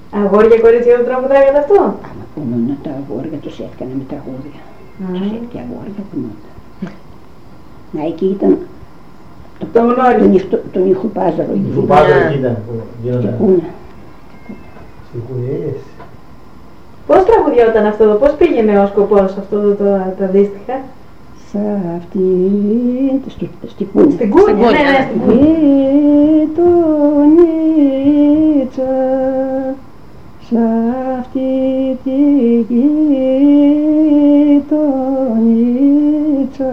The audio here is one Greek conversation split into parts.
Αγόρια κορίτσια δεν τραγουδάγατε αυτό? Άμα κουνούν τα αγόρια τους έκανε με τραγούδια. Τους έφτιαξε αγόρια κουνούντα. Να εκεί ήταν τον Ιχουπάζαρο. Ιχουπάζαρο εκεί ήταν που γίνονταν. Στην Κουνιές. Πώς τραγουδιόταν αυτό εδώ, πώς πήγαινε ο σκοπός αυτό το αντίστοιχα? Σ' αυτήν, στην Κούνια. Στην Κούνια, ναι, στην Κούνια. Γειτονίτσα, σ' αυτή τη γειτονίτσα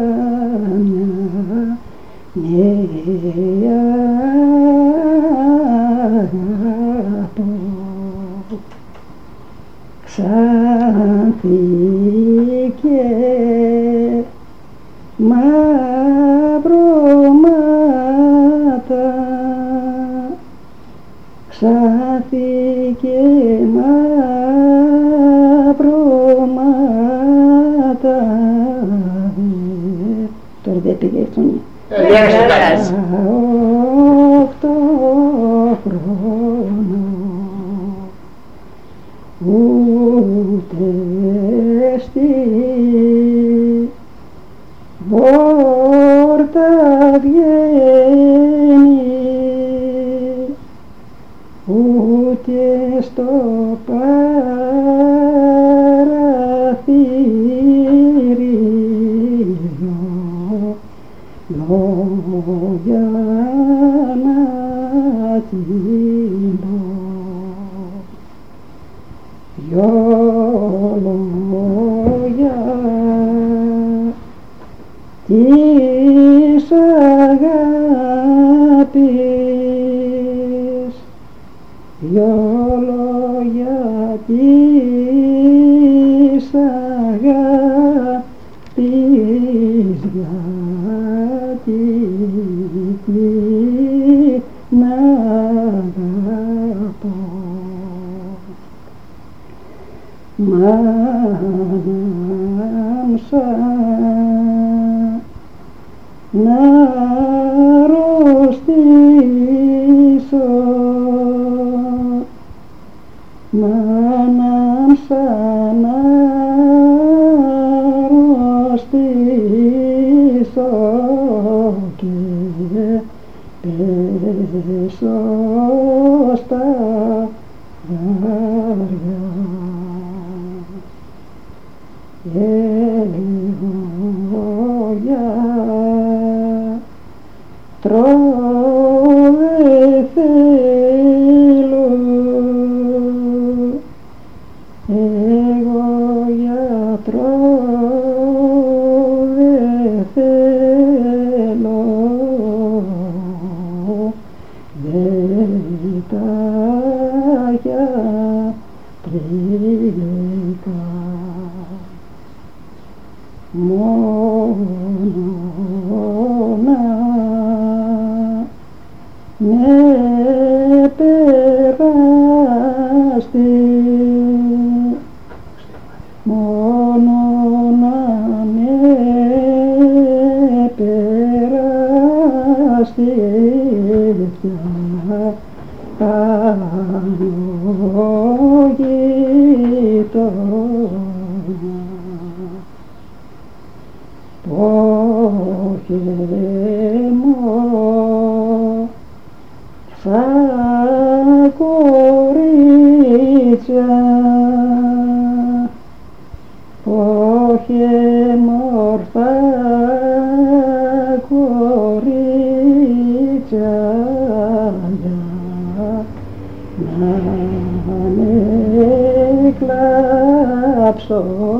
μια νέα αγαπώ. Ξανθήκε μαυρώματα, ξανθήκε μαυρώματα. Τώρα δεν πήγε η φωνή. 8 χρόνο ούτε στη πόρτα βγαίνει, ούτε στο παραθύριο λόγια να την πω. Δυο λόγια της αγάπης, δυο λόγια της αγάπης, γιατί την αγαπώ. Μάναμσα να αρρωστήσω, μάναμσα να αρρωστήσω και πέσω στα βάρια. Εγώ για τρώω δε θέλω, εγώ για τρώω δε θέλω, δε τα γιατρικά. Μόνο να με περάστη, μόνο να με περάστη πάνω γειτονιά. Όχι μόνο σαν κορίτσια, όχι μορφά κορίτσια, να με κλάψω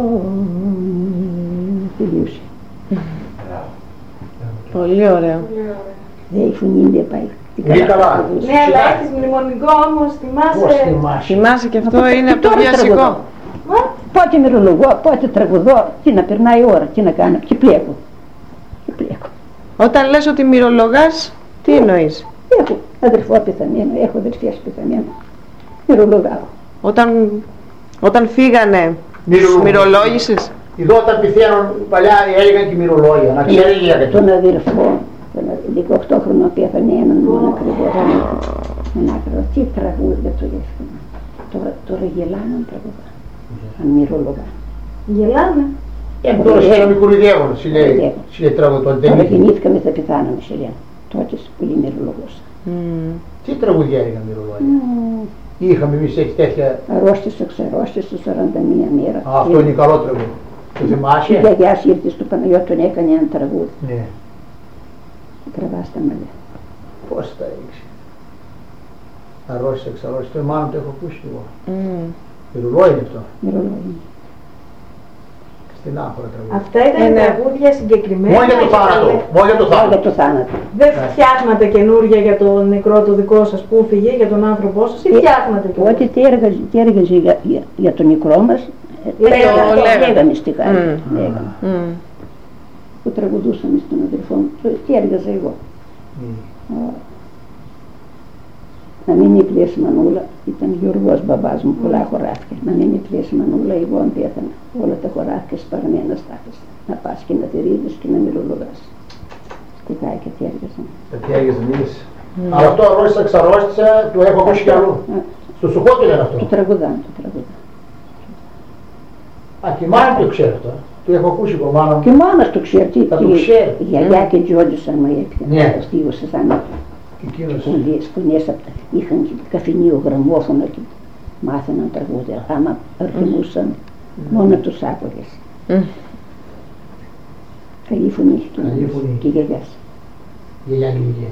τη λύση. Πολύ ωραίο. Δεν η φωνή δεν πάει. Ναι, καλά. Ναι, αλλά έχεις μνημονικό όμως, θυμάσαι. Θυμάσαι και αυτό είναι από το βιασικό. Πότε μυρολογώ, πότε τραγουδώ, τι να περνάει η ώρα, τι να κάνω, και πλέκω. Όταν λες ότι μυρολογάς, τι εννοείς? Έχω αδερφό πεθαμένο, έχω αδερφές πεθαμένο. Μυρολογάω. Όταν φύγανε, μυρολόγησες? Εδώ όταν πεθαίνουν παλιά έλεγαν και μυρολόγια, να ξέρει για αυτό. Τον αδερφό, 18 χρονών πέθανε έναν μόνο ακριβώς. Τι τραγούδια του έφυγαν. Τώρα γελάνε αν τραγουδά. Αν μυρολογά. Γελάνε. Τώρα σε ένα μικρό διεύγον, σε τραγουδόν. Τώρα γεννήθηκαμε, θα πεθάναμε σε λένε. Τότε πολύ μυρολογός. Τι τραγουδιά είχαμε μυρολόγια. Είχαμε εμείς έτσι τέτοια. Αρρώστησα, 41 μέρα. Αυτό είναι καλό τραγούδι. Το θυμάσαι. Η γιαγιάς ήρθε στο Παναγιώτο, τον έκανε ένα τραγούδι. Ναι. Τραβά στα μαλλιά. Πώς τα έριξε. Αρρώστησα, ξαρρώστησα. Το μάλλον το έχω ακούσει εγώ. Μυρολόγια είναι αυτό. Μυρολόγια. Στην άχωρα τραγούδι. Αυτά ήταν τραγούδια συγκεκριμένα. Μόνο για το θάνατο. Μόνο για το θάνατο. Δεν φτιάχνατε καινούργια για το νεκρό το δικό σας που φύγε, για τον άνθρωπό σας, ή φτιάχνατε καινούργια? Ό,τι τι έργαζε για τον νεκρό μας, λέγαμε στη Χάρη. Που τραγουδούσαμε στον αδερφό μου, τι έργαζα εγώ. Να μην υπλέσει Μανούλα, ήταν Γιώργος μπαμπάς μου, πολλά χωράφια. Να μην υπλέσει Μανούλα, εγώ αν πέθανα, όλα τα χωράφια σπαρμένα στάθες. Να πας και να τηρίδεις και να μυρολογάς. Στιχάει και τι έργαζαν. Τι έργαζαν εμείς. Αλλά αυτό αρρώστησα, ξαρρώστησα, το έχω ακούσει κι αλλού. Στο Σουχό το λένε αυτό. Το τραγουδάν, το τραγουδάν. Α, και η μάνα το ξέρει αυτό. Το έχω ακούσει εγώ μάνα μου. Και η μάνα το ξέρει. Θα το ξέρει. Η γιαγιά και Τζόντζουσαν μου έπιανε. Στίγωσες αν φωνές είχαν και καφενείο γραμμόφωνο και μάθαιναν τραγούδια. Άμα αρχιμούσαν, μόνο τους άκουγες. Καλή φωνή και η γιαγιάς. Γιαγιά και γιαγιά.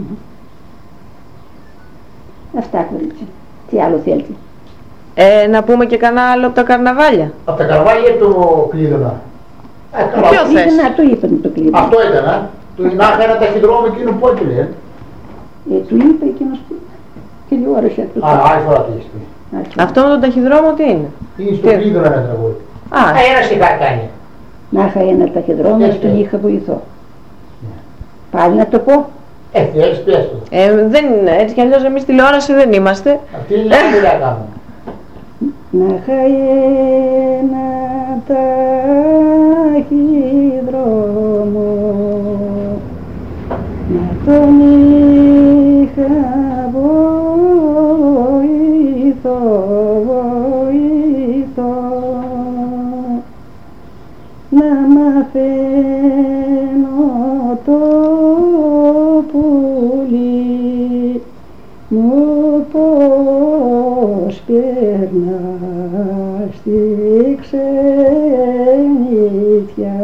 Αυτά κορίτσια. Τι άλλο θέλετε? Να πούμε και κανένα άλλο από τα καρναβάλια. Από τα καρναβάλια το Κλείδωνα. Ποιο θες? Το είπαν το Κλείδωνα. Αυτό ήταν, του Ινάχα ένα ταχυδρόμο εκείνο πότε του λένε. Του είπε εκείνος που τηλεόρασε. Άλλη φορά το έχεις πει. Αυτό με τον ταχυδρόμο τι είναι? Είναι στο Κλείδωνα ένα τραγούδι. Ένα στιχάκι κάνει. Να είχα ένα ταχυδρόμο και τον είχα βοηθό. Πάλι να το πω. Θέλεις πες το. Δεν είναι, έτσι κι αλλιώς εμείς τηλεόραση δεν είμαστε. Αυτή είναι η δουλειά κάνουμε. Να είχα ένα ταχυδρόμο, να τον είχα βοηθό, να μαθαίνω το πουλί μου πως περνά στη ξενιτιά.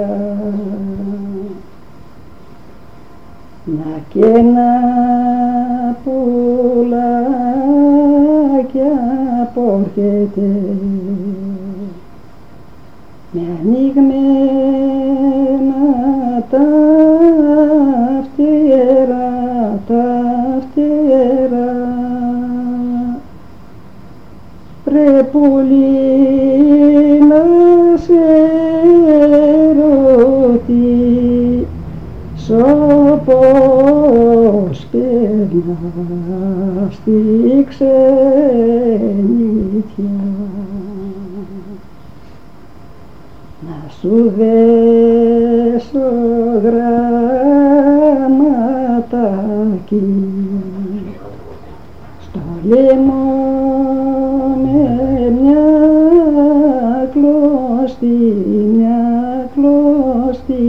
Να και να πουλάκια πόρχεται με ανοιγμένα τα φτερά, πρε πουλί να σε ρωτή πως περνά στη ξενιτιά. Να σου δέσω γραμματάκι στο λαιμό με μια κλωστή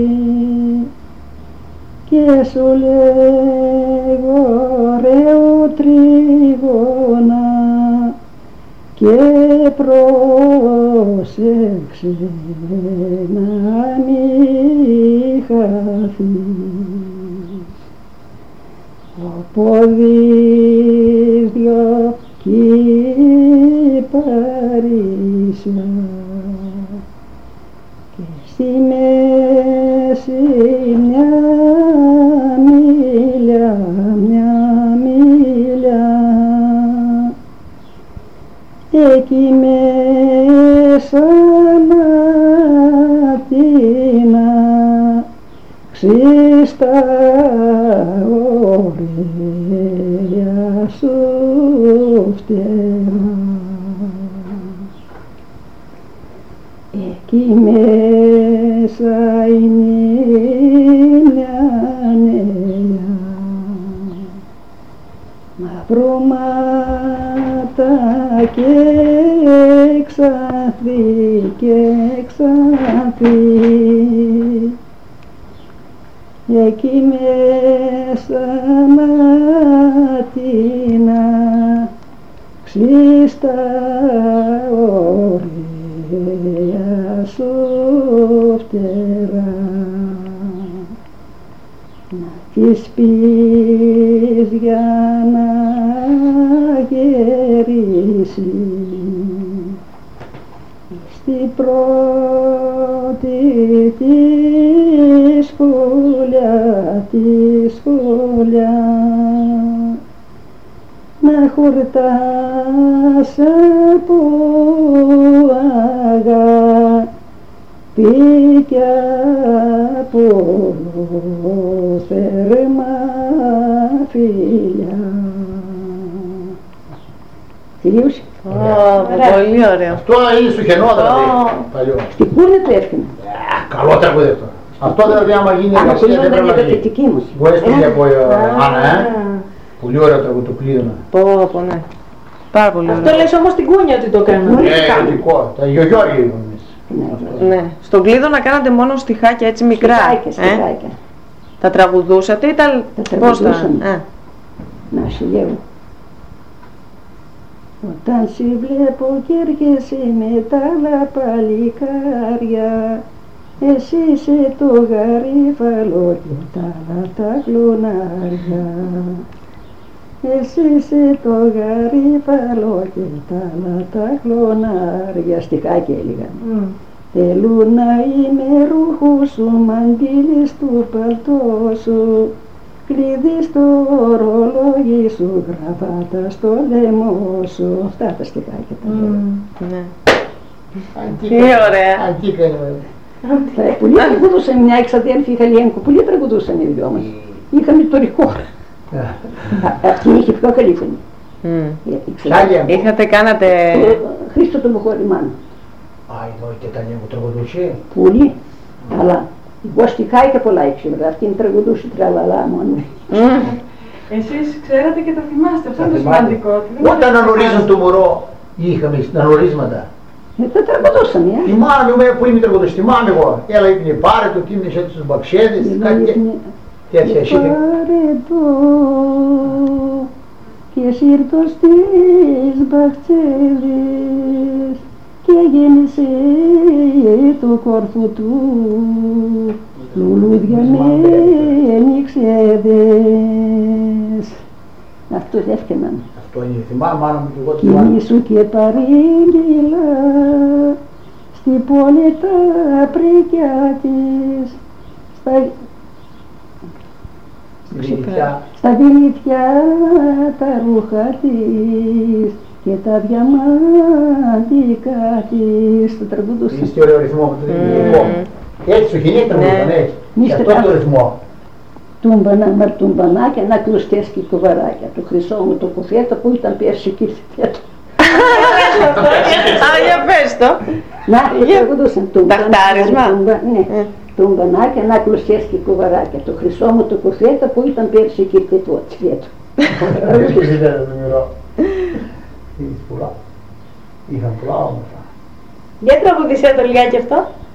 και σου λέγω ρε ο τρίγωνα και πρόσεξε να μη χαθείς. Ο πόδις δυο κυπαρίσια και στη μέση μια μίλια, εκεί μέσα Ματίνα ξύστα ωραία σου φτερά. Εκεί μέσα είναι μια νέα μαυρομάτα και ξανθή και ξανθή εκεί μέσα ματίνα ξύστα ωραία σου φτερά να τις πεις για να γερίσει στην πρώτη τη σχολιά να χορτάσει από αγάπη κι από θερμά φιλιά. Τελείωσε. Πολύ ωραίο. Αυτό είναι στο κενό δηλαδή, παλιό. Στην Κούρνη το έφτιανε. Καλό τραγούδι αυτό. Αυτό δηλαδή άμα γίνει εργασία δεν πρέπει να γίνει. δική μας. Μπορείς να από Άννα, Πολύ ωραίο τραγούδι το Κλείδωνα. Πω, ναι. Πάρα πολύ ωραίο. Αυτό λες όμως στην Κούνια ότι το κάναμε. Ερωτικό. Τα Γιωγιώργια είπαμε εμείς. Ναι. Στον Κλείδωνα κάνατε μόνο στιχάκια έτσι μικρά. Στιχάκια. Τα τραγουδούσατε ή τα... πώς τα... Να σου λέω. Όταν σε βλέπω κι έρχεσαι με τα άλλα παλικάρια, εσύ είσαι το γαρίφαλο και τα άλλα τα κλονάρια. Εσύ είσαι το γαρίφαλο και τα άλλα τα κλονάρια. Στιχάκια έλεγαν. Θέλουν να είμαι ρούχο σου, μαντήλι του παλτό σου, κλειδί στο ρολόγι σου, γραβάτα στο λαιμό σου. Αυτά τα στιχάκια τα Ναι. Τι ωραία. Αντίκα είναι. Πολλοί τραγουδούσαν, μια εξαδέλφη Χαλιένκο, πολλοί τραγουδούσαν οι δυο μας. Είχαμε το ρηχό. Αυτή είχε πιο καλή φωνή. Είχατε, κάνατε... Χρήστο το Μποχωρημάνο. Και τα νέα μου τραγουδούσε. Πολύ, αλλά εγώ στιχάκια πολλά ήξερα, αυτήν τραγουδούσε τραλαλά μόνο. Εσείς ξέρατε και τα θυμάστε, αυτό είναι το σημαντικό. Όταν ανορίζουν το μωρό, είχαμε ανορίσματα. Τα τραγουδούσαμε, Θυμάμαι που είμαι τραγουδός, θυμάμαι εγώ. Έλα είπε πάρε το, τι είναι τους μπαξέδες, κάτι τέτοια εσύ. Πάρε το και σύρτο στις μπαξέδες και γέννησε το κόρφο του λουλούδια με νηξέδες. Αυτό έφτιαναν. Αυτό είναι, θυμάμαι μάνα μου και εγώ το Κι θυμάμαι. μίσου και παρήγγειλα στην πόλη τα πρίκια της, στα βιλίτια τα ρούχα της και τα διαμαντικά της. Το τραγουδούσαν. Είστε ωραίο ρυθμό με το ρυθμό. Έτσι σου χινεί τραγουδούσαν, έτσι. Και αυτό το ρυθμό. Τούμπανα, μαρτούμπανάκια, να κλωστές και κουβαράκια. Το χρυσό μου το κουφέτο που ήταν πέρσι και φέτο. Α, για πες το. Να, τραγουδούσαν. Ταχτάρισμα. Ναι. Τούμπανάκια, να κλωστές και κουβαράκια. Το χρυσό μου το κουφέτο που ήταν πέρσι και φέτο. Είχαν πολλά όμως. Για τραγουδισέ το λιγάκι αυτό.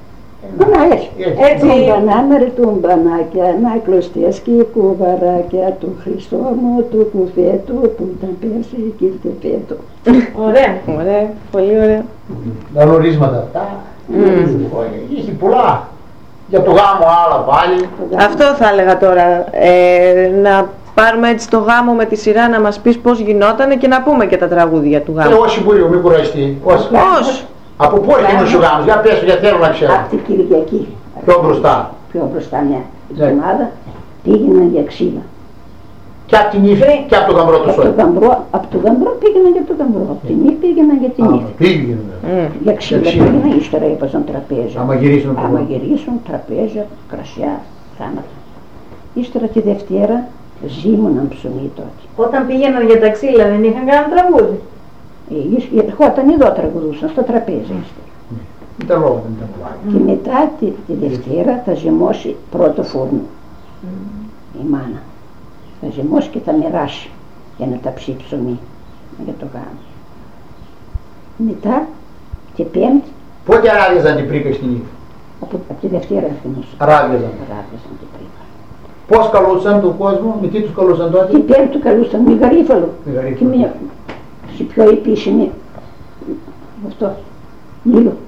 Έτσι. Τούμπανάκια, να κλωστές και κουβαράκια. Το χρυσό μου το κουφέτο που ήταν πέρσι και φέτο. Ωραία. Ωραία, πολύ ωραία. Τα γνωρίσματα αυτά. Είχε πολλά. Για το γάμο άλλα πάλι. Αυτό θα έλεγα τώρα, να πάρουμε έτσι το γάμο με τη σειρά, να μας πεις πώς γινότανε και να πούμε και τα τραγούδια του γάμου. Όσοι μπορεί, μην κουραστεί. Πώς? Από πού γίνωσε ο γάμος, για πες, γιατί θέλω να ξέρω. Από την Κυριακή. Πιο μπροστά. Πιο μπροστά μια εβδομάδα πήγαιναν για ξύλα. Και από την ύφη και από το γαμπρό του σώμα. Από το γαμπρό πήγαιναν για το γαμπρό, από την ύφη πήγαιναν για την ύφη. Πήγαιναν. Για ξύλα πήγαιναν, ύστερα έπαιζαν τραπέζια. Άμα γυρίσουν τραπέζια, κρασιά, θάματα. Ύστερα τη Δευτέρα ζήμωναν ψωμί τότε. Όταν πήγαιναν για τα ξύλα δεν είχαν κάνει τραγούδι. Ερχόταν εδώ τραγουδούσαν, στο τραπέζι. Ήταν λόγω, δεν ήταν πολλά. Και μετά τη Δευτέρα θα ζυμώσει πρώτο φούρνο η μάνα. Θα ζυμώσει και θα μοιράσει για να τα ψήσει ψωμί για το γάμο. Μετά και Πέμπτη. Πότε ράβιαζαν την πρίκα στην νύχτα? Από τη Δευτέρα ευθυνούς. Ράβιαζαν. Ράβιαζαν την πρίκα. Πώς καλούσαν τον κόσμο, με τι τους καλούσαν τότε? Την Πέμπτη καλούσαν με γαρίφαλο. Με γαρίφαλο. Και μια πιο επίσημη αυτό, Μήλο.